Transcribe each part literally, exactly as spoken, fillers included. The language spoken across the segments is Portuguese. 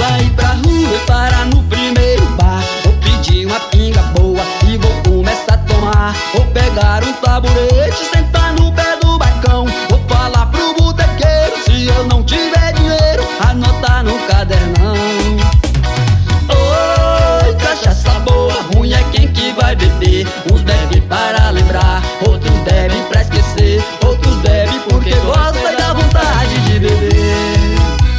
sair pra rua e parar no primeiro bar. Vou pedir uma pinga boa e vou começar a tomar. Vou pegar um taburete e sentar no pé do balcão. Vou falar pro botequeiro, se eu não tiver dinheiro, anotar no cadernão. Oi, cachaça boa, ruim é quem que vai beber. Uns bebem para lembrar, outros bebem pra esquecer, outros bebem porque gosta e dá vontade de beber.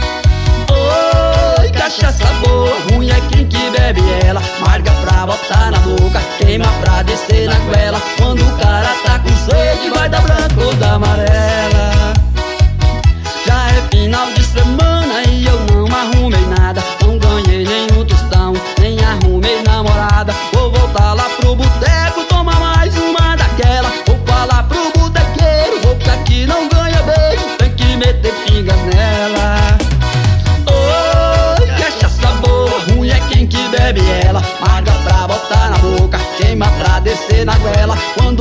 Oi, cachaça boa, ruim é quem que bebe ela. Marga pra botar na boca, queima pra descer na goela. Quando o cara tá com sede, vai dar branco ou dar amarela. Já é final de semana e eu não arrumei nada. Não ganhei nenhum tostão, nem arrumei namorada. Vou voltar lá pro boteco, tomar mais uma daquela. Vou falar pro botequeiro, boca que não ganha beijo, tem que meter pingas nela. Oi, cachaça boa, ruim é quem que bebe ela. Marga pra botar na boca, queima pra descer na goela. Quando